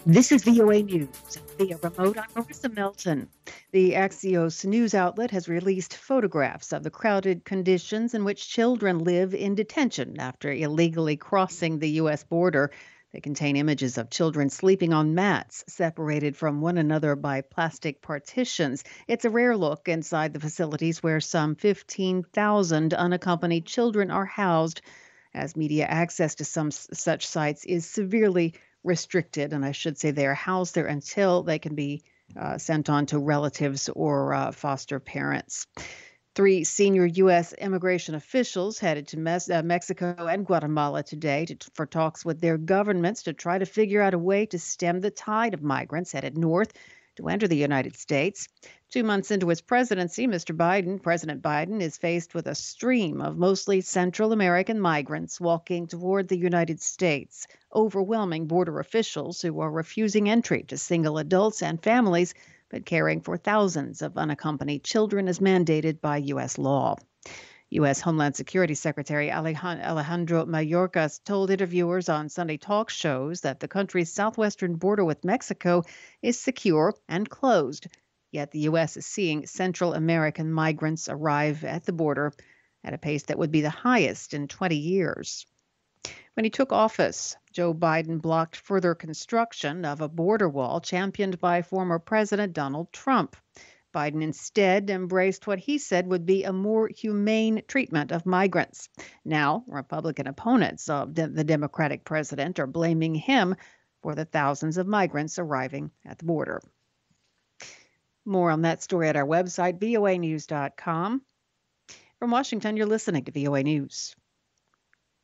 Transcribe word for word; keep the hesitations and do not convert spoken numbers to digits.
This is V O A News. Via remote, I'm Marissa Melton. The Axios news outlet has released photographs of the crowded conditions in which children live in detention after illegally crossing the U S border. They contain images of children sleeping on mats, separated from one another by plastic partitions. It's a rare look inside the facilities where some fifteen thousand unaccompanied children are housed, as media access to some s- such sites is severely restricted. And I should say they are housed there until they can be uh, sent on to relatives or uh, foster parents. Three senior U S immigration officials headed to Mes- uh, Mexico and Guatemala today to, for talks with their governments to try to figure out a way to stem the tide of migrants headed north to enter the United States. Two months into his presidency, Mister Biden, President Biden, is faced with a stream of mostly Central American migrants walking toward the United States, overwhelming border officials who are refusing entry to single adults and families, but caring for thousands of unaccompanied children as mandated by U S law. U S. Homeland Security Secretary Alejandro Mayorkas told interviewers on Sunday talk shows that the country's southwestern border with Mexico is secure and closed. Yet the U S is seeing Central American migrants arrive at the border at a pace that would be the highest in twenty years. When he took office, Joe Biden blocked further construction of a border wall championed by former President Donald Trump. Biden instead embraced what he said would be a more humane treatment of migrants. Now, Republican opponents of the Democratic president are blaming him for the thousands of migrants arriving at the border. More on that story at our website, voa news dot com. From Washington, you're listening to V O A News.